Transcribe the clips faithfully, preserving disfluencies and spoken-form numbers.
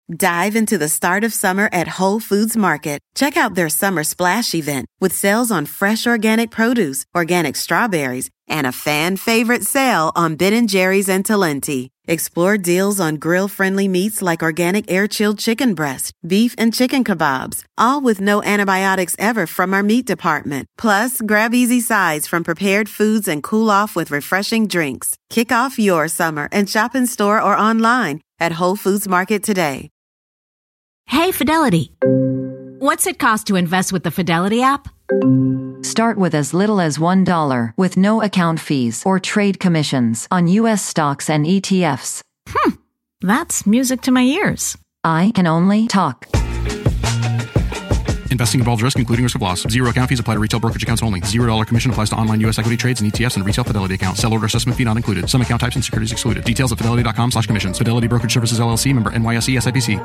Dive into the start of summer at Whole Foods Market. Check out their Summer Splash event with sales on fresh organic produce, organic strawberries, and a fan favorite sale on Ben and Jerry's and Talenti. Explore deals on grill-friendly meats like organic air-chilled chicken breast, beef, and chicken kebabs, all with no antibiotics ever from our meat department. Plus, grab easy sides from prepared foods and cool off with refreshing drinks. Kick off your summer and shop in store or online at Whole Foods Market today. Hey, Fidelity. What's it cost to invest with the Fidelity app? Start with as little as one dollar with no account fees or trade commissions on U S stocks and E T Fs. Hmm, that's music to my ears. I can only talk. Investing involves risk, including risk of loss. Zero account fees apply to retail brokerage accounts only. Zero dollar commission applies to online U S equity trades and E T Fs and retail Fidelity accounts. Sell order assessment fee not included. Some account types and securities excluded. Details at fidelity.com slash commissions. Fidelity Brokerage Services, L L C, member N Y S E S I P C.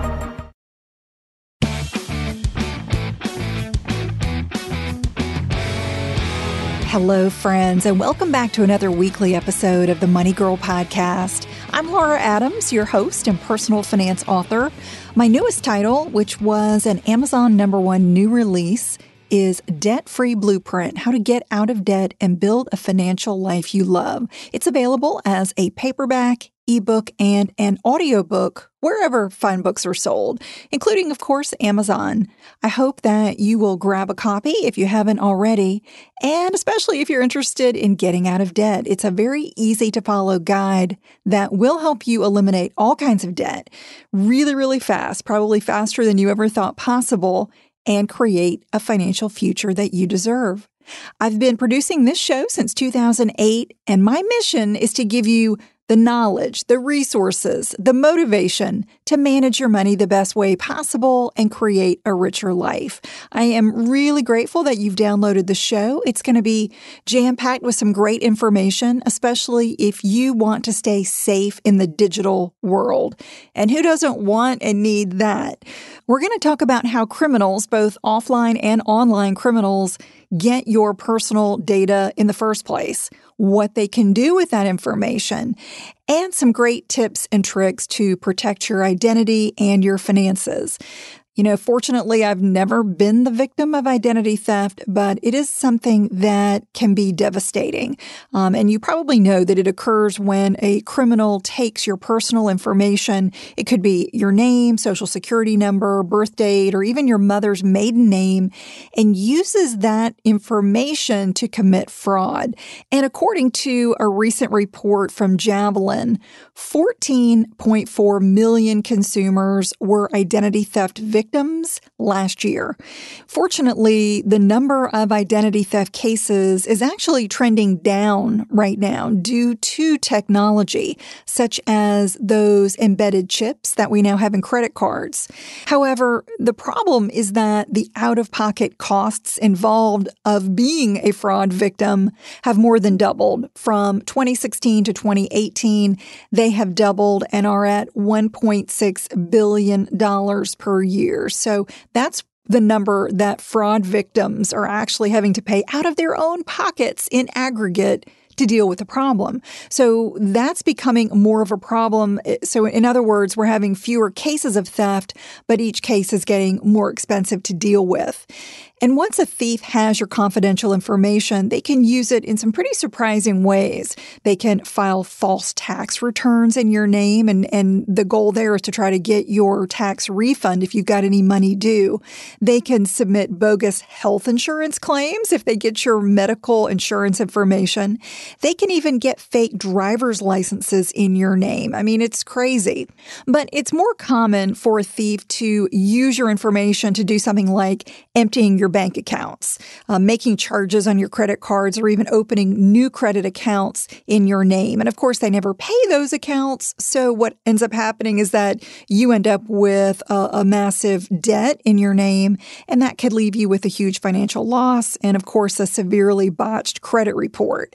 Hello, friends, and welcome back to another weekly episode of the Money Girl Podcast. I'm Laura Adams, your host and personal finance author. My newest title, which was an Amazon number one new release, is Debt-Free Blueprint, How to Get Out of Debt and Build a Financial Life You Love. It's available as a paperback, ebook, and an audiobook wherever fine books are sold, including, of course, Amazon. I hope that you will grab a copy if you haven't already, and especially if you're interested in getting out of debt. It's a very easy-to-follow guide that will help you eliminate all kinds of debt really, really fast, probably faster than you ever thought possible, and create a financial future that you deserve. I've been producing this show since two thousand eight, and my mission is to give you the knowledge, the resources, the motivation to manage your money the best way possible and create a richer life. I am really grateful that you've downloaded the show. It's going to be jam-packed with some great information, especially if you want to stay safe in the digital world. And who doesn't want and need that? We're going to talk about how criminals, both offline and online criminals, get your personal data in the first place, what they can do with that information, and some great tips and tricks to protect your identity and your finances. You know, fortunately, I've never been the victim of identity theft, but it is something that can be devastating. Um, and you probably know that it occurs when a criminal takes your personal information. It could be your name, social security number, birth date, or even your mother's maiden name, and uses that information to commit fraud. And according to a recent report from Javelin, fourteen point four million consumers were identity theft victims victims last year. Fortunately, the number of identity theft cases is actually trending down right now due to technology, such as those embedded chips that we now have in credit cards. However, the problem is that the out-of-pocket costs involved of being a fraud victim have more than doubled. From twenty sixteen to twenty eighteen, they have doubled and are at one point six billion dollars per year. So that's the number that fraud victims are actually having to pay out of their own pockets in aggregate to deal with the problem. So that's becoming more of a problem. So in other words, we're having fewer cases of theft, but each case is getting more expensive to deal with. And once a thief has your confidential information, they can use it in some pretty surprising ways. They can file false tax returns in your name, and, and the goal there is to try to get your tax refund if you've got any money due. They can submit bogus health insurance claims if they get your medical insurance information. They can even get fake driver's licenses in your name. I mean, it's crazy. But it's more common for a thief to use your information to do something like emptying your bank accounts, uh, making charges on your credit cards, or even opening new credit accounts in your name. And of course, they never pay those accounts. So what ends up happening is that you end up with a, a massive debt in your name, and that could leave you with a huge financial loss and, of course, a severely botched credit report.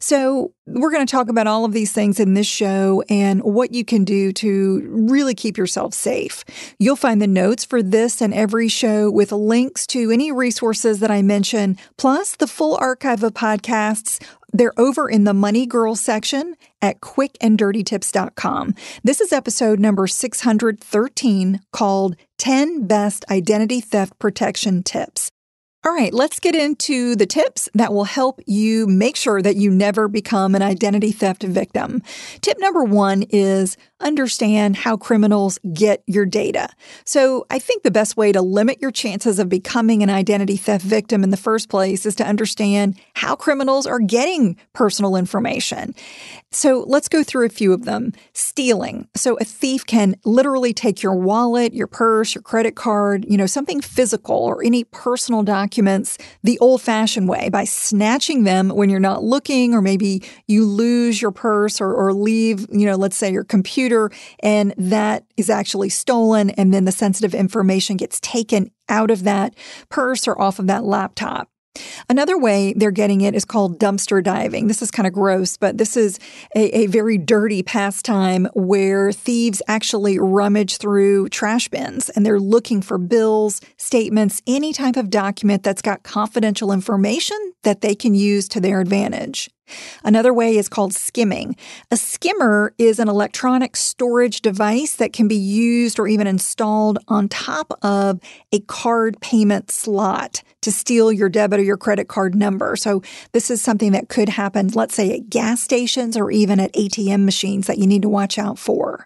So we're going to talk about all of these things in this show and what you can do to really keep yourself safe. You'll find the notes for this and every show with links to any resources that I mention, plus the full archive of podcasts They're over in the Money Girl section at quick and dirty tips dot com. This is episode number six hundred thirteen, called ten Best Identity Theft Protection Tips. All right, let's get into the tips that will help you make sure that you never become an identity theft victim. Tip number one is understand how criminals get your data. So I think the best way to limit your chances of becoming an identity theft victim in the first place is to understand how criminals are getting personal information. So let's go through a few of them. Stealing. So a thief can literally take your wallet, your purse, your credit card, you know, something physical or any personal documents the old-fashioned way by snatching them when you're not looking, or maybe you lose your purse or, or leave, you know, let's say your computer, and that is actually stolen, and then the sensitive information gets taken out of that purse or off of that laptop. Another way they're getting it is called dumpster diving. This is kind of gross, but this is a, a very dirty pastime where thieves actually rummage through trash bins and they're looking for bills, statements, any type of document that's got confidential information that they can use to their advantage. Another way is called skimming. A skimmer is an electronic storage device that can be used or even installed on top of a card payment slot to steal your debit or your credit card number. So this is something that could happen, let's say, at gas stations or even at A T M machines that you need to watch out for.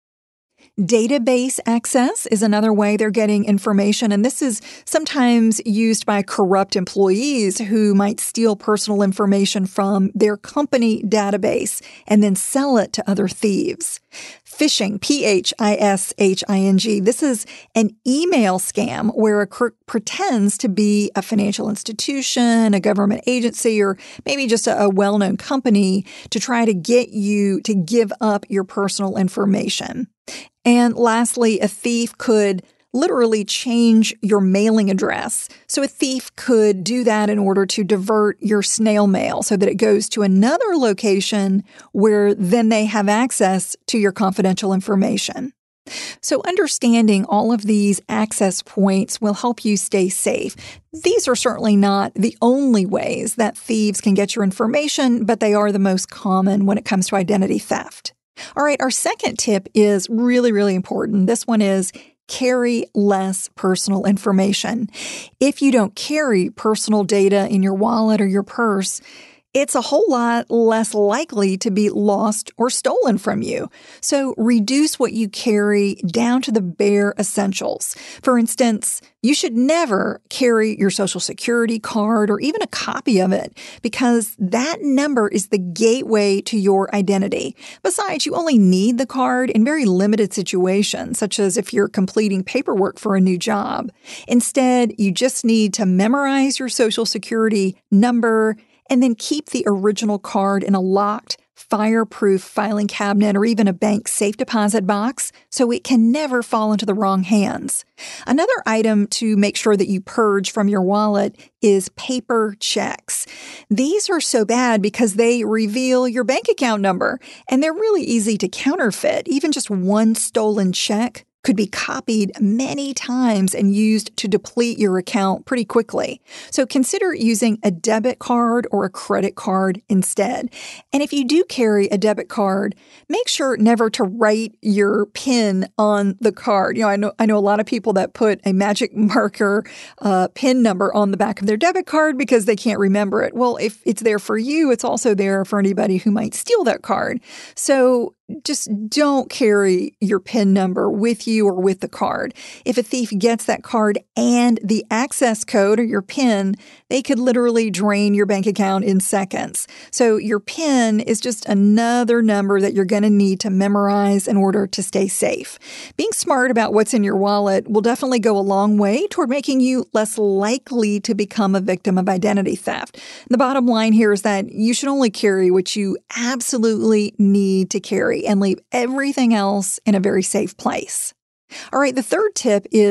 Database access is another way they're getting information, and this is sometimes used by corrupt employees who might steal personal information from their company database and then sell it to other thieves. Phishing, P H I S H I N G. This is an email scam where a crook pretends to be a financial institution, a government agency, or maybe just a, a well-known company to try to get you to give up your personal information. And lastly, a thief could literally change your mailing address. So a thief could do that in order to divert your snail mail so that it goes to another location where then they have access to your confidential information. So understanding all of these access points will help you stay safe. These are certainly not the only ways that thieves can get your information, but they are the most common when it comes to identity theft. All right, our second tip is really, really important. This one is carry less personal information. If you don't carry personal data in your wallet or your purse, it's a whole lot less likely to be lost or stolen from you. So reduce what you carry down to the bare essentials. For instance, you should never carry your Social Security card or even a copy of it because that number is the gateway to your identity. Besides, you only need the card in very limited situations, such as if you're completing paperwork for a new job. Instead, you just need to memorize your Social Security number and then keep the original card in a locked, fireproof filing cabinet or even a bank safe deposit box so it can never fall into the wrong hands. Another item to make sure that you purge from your wallet is paper checks. These are so bad because they reveal your bank account number, and they're really easy to counterfeit. Even just one stolen check could be copied many times and used to deplete your account pretty quickly. So consider using a debit card or a credit card instead. And if you do carry a debit card, make sure never to write your PIN on the card. You know, I know I know a lot of people that put a magic marker uh, PIN number on the back of their debit card because they can't remember it. Well, if it's there for you, it's also there for anybody who might steal that card. So just don't carry your PIN number with you or with the card. If a thief gets that card and the access code or your PIN, they could literally drain your bank account in seconds. So your PIN is just another number that you're going to need to memorize in order to stay safe. Being smart about what's in your wallet will definitely go a long way toward making you less likely to become a victim of identity theft. The bottom line here is that you should only carry what you absolutely need to carry and leave everything else in a very safe place. All right, the third tip is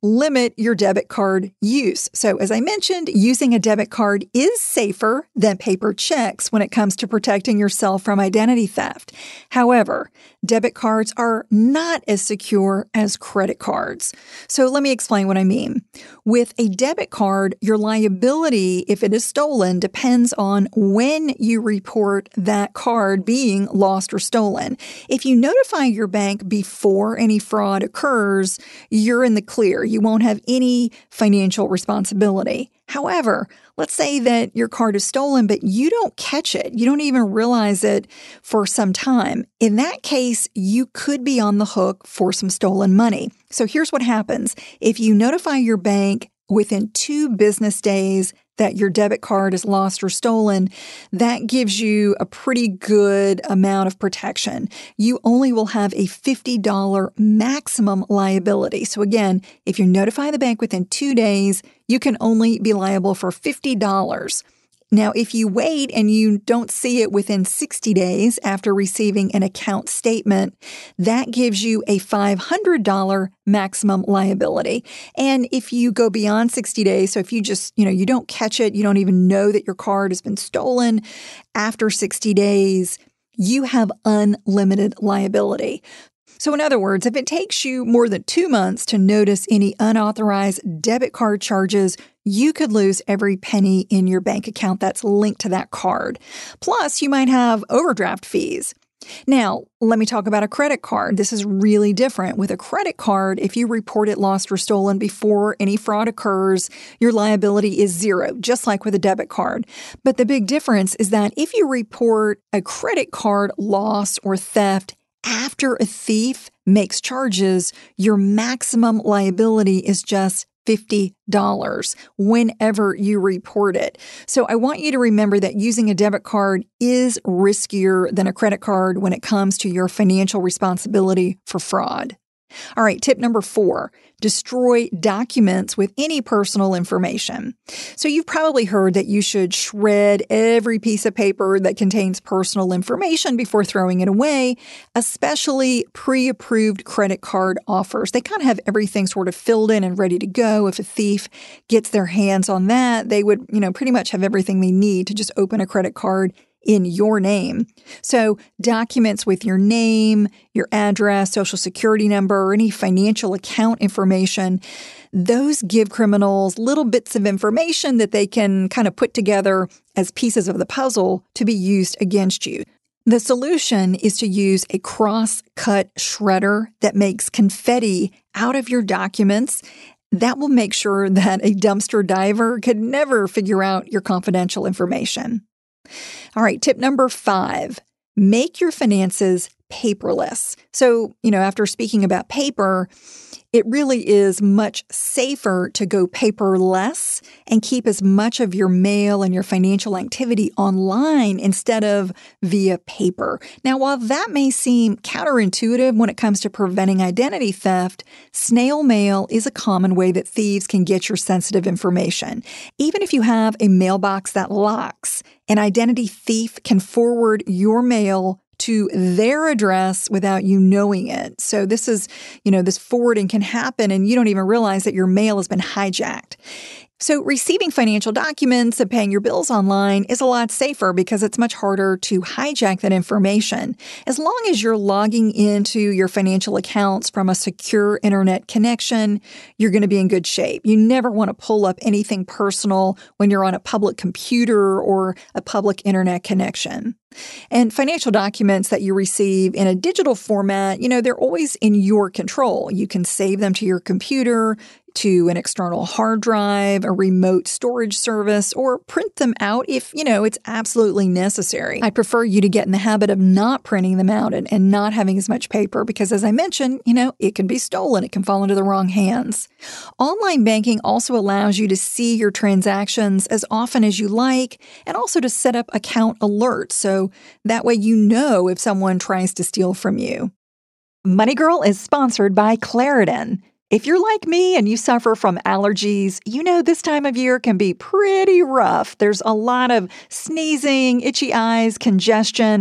limit your debit card use. So as I mentioned, using a debit card is safer than paper checks when it comes to protecting yourself from identity theft. However, debit cards are not as secure as credit cards. So let me explain what I mean. With a debit card, your liability, if it is stolen, depends on when you report that card being lost or stolen. If you notify your bank before any fraud occurs, you're in the clear. You won't have any financial responsibility. However, let's say that your card is stolen, but you don't catch it. You don't even realize it for some time. In that case, you could be on the hook for some stolen money. So here's what happens. If you notify your bank within two business days that your debit card is lost or stolen, that gives you a pretty good amount of protection. You only will have a fifty dollars maximum liability. So again, if you notify the bank within two days, you can only be liable for fifty dollars. Now, if you wait and you don't see it within sixty days after receiving an account statement, that gives you a five hundred dollars maximum liability. And if you go beyond sixty days, so if you just, you know, you don't catch it, you don't even know that your card has been stolen after sixty days, you have unlimited liability. So in other words, if it takes you more than two months to notice any unauthorized debit card charges, you could lose every penny in your bank account that's linked to that card. Plus, you might have overdraft fees. Now, let me talk about a credit card. This is really different. With a credit card, if you report it lost or stolen before any fraud occurs, your liability is zero, just like with a debit card. But the big difference is that if you report a credit card loss or theft after a thief makes charges, your maximum liability is just fifty dollars whenever you report it. So I want you to remember that using a debit card is riskier than a credit card when it comes to your financial responsibility for fraud. All right, tip number four, destroy documents with any personal information. So you've probably heard that you should shred every piece of paper that contains personal information before throwing it away, especially pre-approved credit card offers. They kind of have everything sort of filled in and ready to go. If a thief gets their hands on that, they would, you know, pretty much have everything they need to just open a credit card in your name. So documents with your name, your address, social security number, or any financial account information, those give criminals little bits of information that they can kind of put together as pieces of the puzzle to be used against you. The solution is to use a cross-cut shredder that makes confetti out of your documents. That will make sure that a dumpster diver could never figure out your confidential information. All right, tip number five, make your finances paperless. So, you know, after speaking about paper, it really is much safer to go paperless and keep as much of your mail and your financial activity online instead of via paper. Now, while that may seem counterintuitive when it comes to preventing identity theft, snail mail is a common way that thieves can get your sensitive information. Even if you have a mailbox that locks, an identity thief can forward your mail to their address without you knowing it. So this is, you know, this forwarding can happen and you don't even realize that your mail has been hijacked. So receiving financial documents and paying your bills online is a lot safer because it's much harder to hijack that information. As long as you're logging into your financial accounts from a secure internet connection, you're going to be in good shape. You never want to pull up anything personal when you're on a public computer or a public internet connection. And financial documents that you receive in a digital format, you know, they're always in your control. You can save them to your computer, to an external hard drive, a remote storage service, or print them out if, you know, it's absolutely necessary. I prefer you to get in the habit of not printing them out and, and not having as much paper because, as I mentioned, you know, it can be stolen. It can fall into the wrong hands. Online banking also allows you to see your transactions as often as you like and also to set up account alerts. So that way you know if someone tries to steal from you. Money Girl is sponsored by Claritin. If you're like me and you suffer from allergies, you know this time of year can be pretty rough. There's a lot of sneezing, itchy eyes, congestion,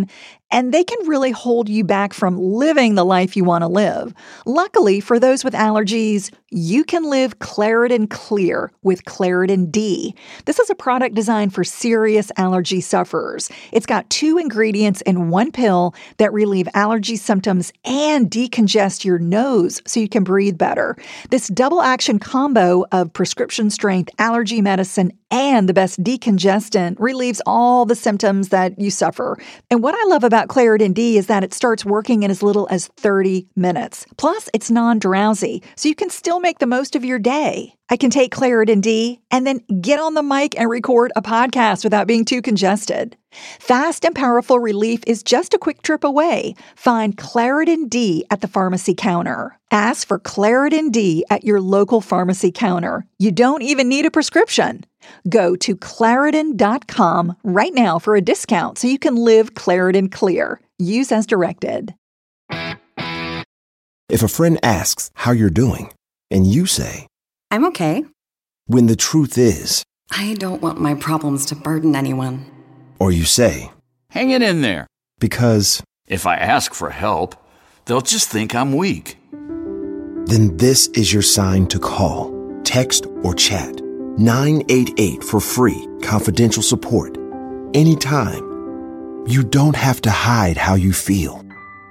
and they can really hold you back from living the life you want to live. Luckily, for those with allergies, you can live Claritin Clear with Claritin D. This is a product designed for serious allergy sufferers. It's got two ingredients in one pill that relieve allergy symptoms and decongest your nose so you can breathe better. This double action combo of prescription strength allergy medicine and the best decongestant relieves all the symptoms that you suffer. And what I love about Claritin D is that it starts working in as little as thirty minutes. Plus, it's non-drowsy, so you can still make the most of your day. I can take Claritin D and then get on the mic and record a podcast without being too congested. Fast and powerful relief is just a quick trip away. Find Claritin D at the pharmacy counter. Ask for Claritin D at your local pharmacy counter. You don't even need a prescription. Go to Claritin dot com right now for a discount so you can live Claritin Clear. Use as directed. If a friend asks how you're doing, and you say, I'm okay. When the truth is, I don't want my problems to burden anyone. Or you say, hang it in there. Because if I ask for help, they'll just think I'm weak. Then this is your sign to call, text, or chat nine eight eight for free, confidential support. Anytime. You don't have to hide how you feel.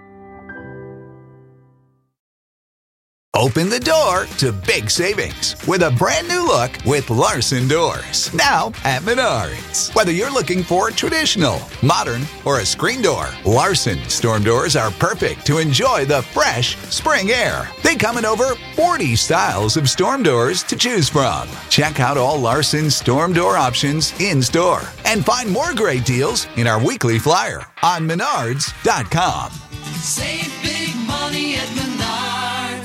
Open the door to big savings with a brand new look with Larson Doors. Now at Menards. Whether you're looking for traditional, modern, or a screen door, Larson storm doors are perfect to enjoy the fresh spring air. They come in over forty styles of storm doors to choose from. Check out all Larson storm door options in store and find more great deals in our weekly flyer on menards dot com. Save big money at Menards.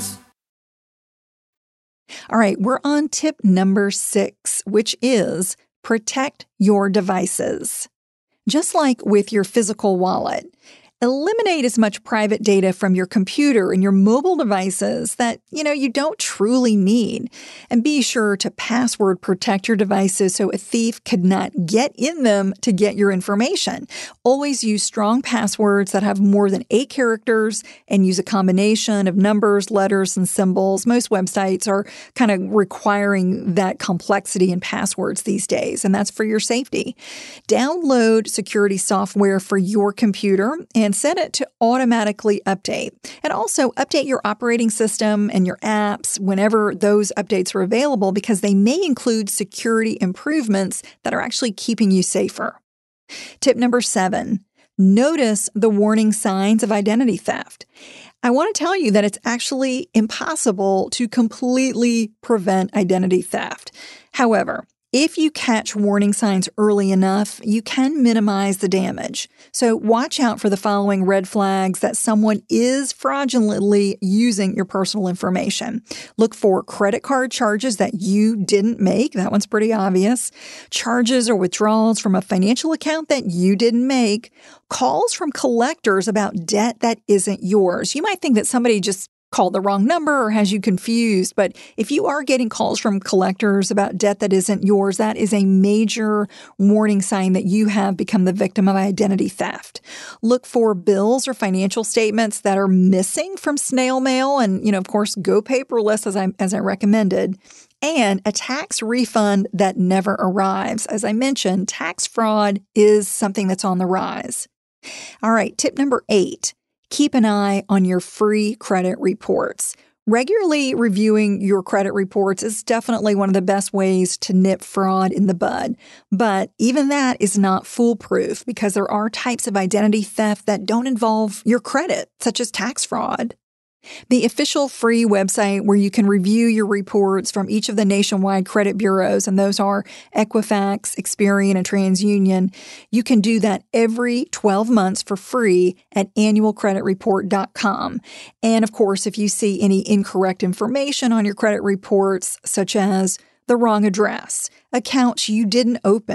All right, we're on tip number six, which is protect your devices. Just like with your physical wallet, eliminate as much private data from your computer and your mobile devices that, you know, you don't truly need. And be sure to password protect your devices so a thief could not get in them to get your information. Always use strong passwords that have more than eight characters and use a combination of numbers, letters, and symbols. Most websites are kind of requiring that complexity in passwords these days, and that's for your safety. Download security software for your computer and and set it to automatically update. And also update your operating system and your apps whenever those updates are available because they may include security improvements that are actually keeping you safer. Tip number seven, notice the warning signs of identity theft. I want to tell you that it's actually impossible to completely prevent identity theft. However, if you catch warning signs early enough, you can minimize the damage. So watch out for the following red flags that someone is fraudulently using your personal information. Look for credit card charges that you didn't make. That one's pretty obvious. Charges or withdrawals from a financial account that you didn't make. Calls from collectors about debt that isn't yours. You might think that somebody just called the wrong number or has you confused. But if you are getting calls from collectors about debt that isn't yours, that is a major warning sign that you have become the victim of identity theft. Look for bills or financial statements that are missing from snail mail. And, you know, of course, go paperless as I, as I recommended. And a tax refund that never arrives. As I mentioned, tax fraud is something that's on the rise. All right, tip number eight. Keep an eye on your free credit reports. Regularly reviewing your credit reports is definitely one of the best ways to nip fraud in the bud. But even that is not foolproof because there are types of identity theft that don't involve your credit, such as tax fraud. The official free website where you can review your reports from each of the nationwide credit bureaus, and those are Equifax, Experian, and TransUnion, you can do that every twelve months for free at annual credit report dot com. And of course, if you see any incorrect information on your credit reports, such as the wrong address, accounts you didn't open,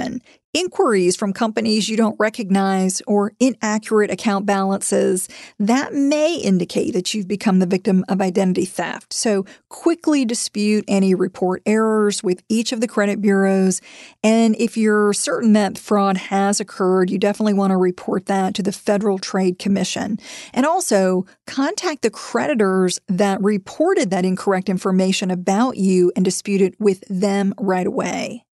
inquiries from companies you don't recognize or inaccurate account balances, that may indicate that you've become the victim of identity theft. So quickly dispute any report errors with each of the credit bureaus. And if you're certain that fraud has occurred, you definitely want to report that to the Federal Trade Commission. And also contact the creditors that reported that incorrect information about you and dispute it with them right away.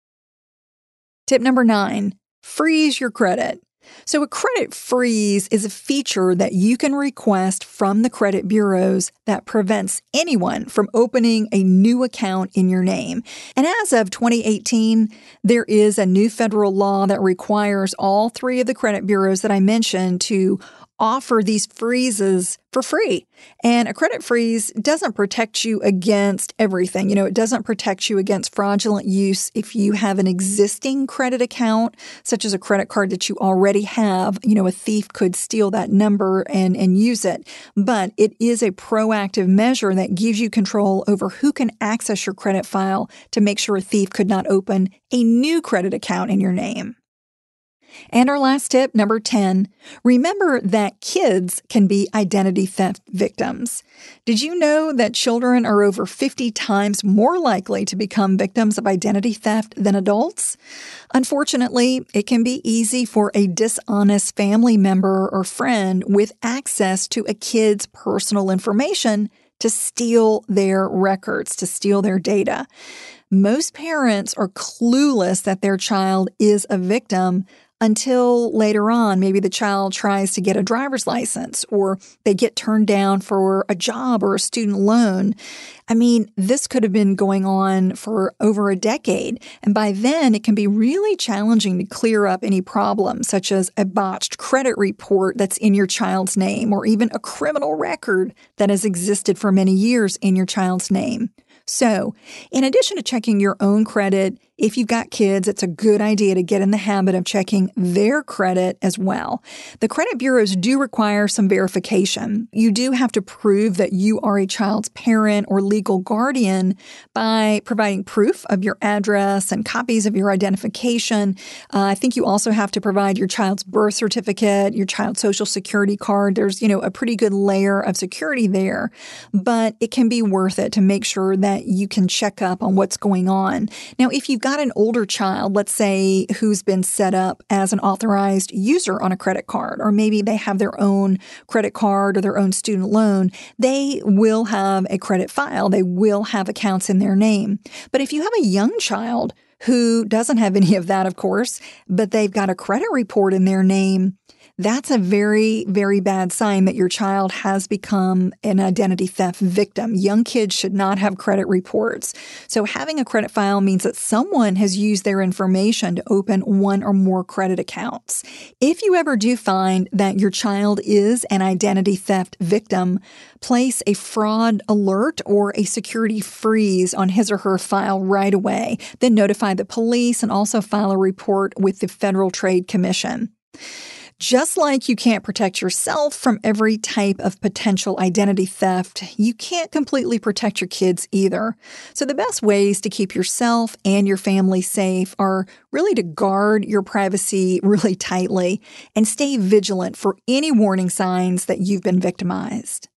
Tip number nine, freeze your credit. So a credit freeze is a feature that you can request from the credit bureaus that prevents anyone from opening a new account in your name. And as of twenty eighteen, there is a new federal law that requires all three of the credit bureaus that I mentioned to offer these freezes for free. And a credit freeze doesn't protect you against everything. You know, it doesn't protect you against fraudulent use if you have an existing credit account, such as a credit card that you already have. You know, a thief could steal that number and, and use it. But it is a proactive measure that gives you control over who can access your credit file to make sure a thief could not open a new credit account in your name. And our last tip, number ten, remember that kids can be identity theft victims. Did you know that children are over fifty times more likely to become victims of identity theft than adults? Unfortunately, it can be easy for a dishonest family member or friend with access to a kid's personal information to steal their records, to steal their data. Most parents are clueless that their child is a victim until later on. Maybe the child tries to get a driver's license or they get turned down for a job or a student loan. I mean, this could have been going on for over a decade. And by then, it can be really challenging to clear up any problems, such as a botched credit report that's in your child's name or even a criminal record that has existed for many years in your child's name. So, in addition to checking your own credit, if you've got kids, it's a good idea to get in the habit of checking their credit as well. The credit bureaus do require some verification. You do have to prove that you are a child's parent or legal guardian by providing proof of your address and copies of your identification. Uh, I think you also have to provide your child's birth certificate, your child's social security card. There's, you know, a pretty good layer of security there, but it can be worth it to make sure that you can check up on what's going on. Now, if you've got an older child, let's say, who's been set up as an authorized user on a credit card, or maybe they have their own credit card or their own student loan, they will have a credit file. They will have accounts in their name. But if you have a young child who doesn't have any of that, of course, but they've got a credit report in their name, that's a very, very bad sign that your child has become an identity theft victim. Young kids should not have credit reports. So having a credit file means that someone has used their information to open one or more credit accounts. If you ever do find that your child is an identity theft victim, place a fraud alert or a security freeze on his or her file right away. Then notify the police and also file a report with the Federal Trade Commission. Just like you can't protect yourself from every type of potential identity theft, you can't completely protect your kids either. So the best ways to keep yourself and your family safe are really to guard your privacy really tightly and stay vigilant for any warning signs that you've been victimized.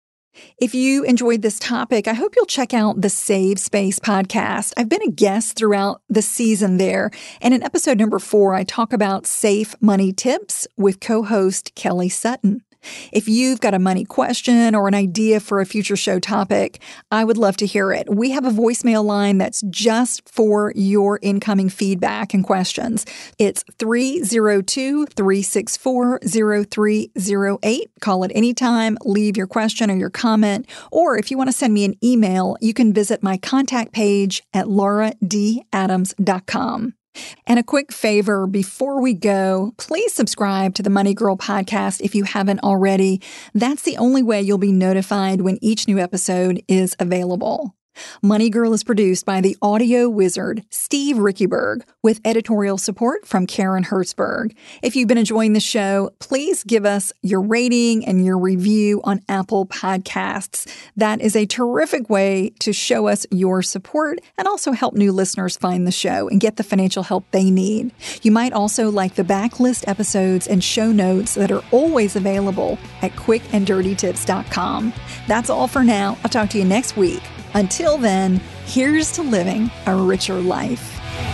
If you enjoyed this topic, I hope you'll check out the Save Space podcast. I've been a guest throughout the season there. And in episode number four, I talk about safe money tips with co-host Kelly Sutton. If you've got a money question or an idea for a future show topic, I would love to hear it. We have a voicemail line that's just for your incoming feedback and questions. It's three oh two, three six four, oh three oh eight. Call it anytime, leave your question or your comment, or if you want to send me an email, you can visit my contact page at laura d adams dot com. And a quick favor before we go, please subscribe to the Money Girl podcast if you haven't already. That's the only way you'll be notified when each new episode is available. Money Girl is produced by the audio wizard, Steve Rickyberg, with editorial support from Karen Hertzberg. If you've been enjoying the show, please give us your rating and your review on Apple Podcasts. That is a terrific way to show us your support and also help new listeners find the show and get the financial help they need. You might also like the backlist episodes and show notes that are always available at quick and dirty tips dot com. That's all for now. I'll talk to you next week. Until then, here's to living a richer life.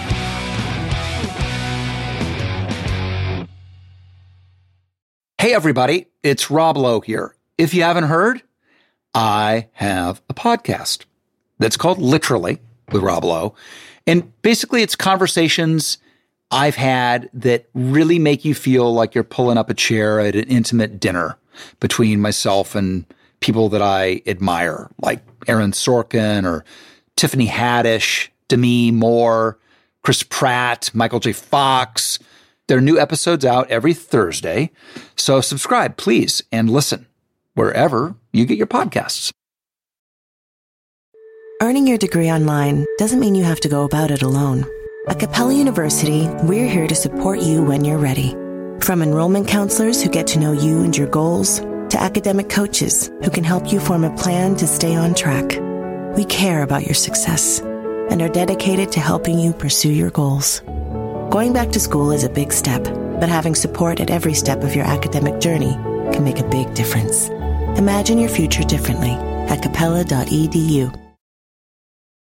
Hey, everybody, it's Rob Lowe here. If you haven't heard, I have a podcast that's called Literally with Rob Lowe. And basically, it's conversations I've had that really make you feel like you're pulling up a chair at an intimate dinner between myself and people that I admire, like Aaron Sorkin or Tiffany Haddish, Demi Moore, Chris Pratt, Michael J. Fox. There are new episodes out every Thursday. So subscribe, please, and listen wherever you get your podcasts. Earning your degree online doesn't mean you have to go about it alone. At Capella University, we're here to support you when you're ready. From enrollment counselors who get to know you and your goals, to academic coaches who can help you form a plan to stay on track. We care about your success and are dedicated to helping you pursue your goals. Going back to school is a big step, but having support at every step of your academic journey can make a big difference. Imagine your future differently at capella dot e d u.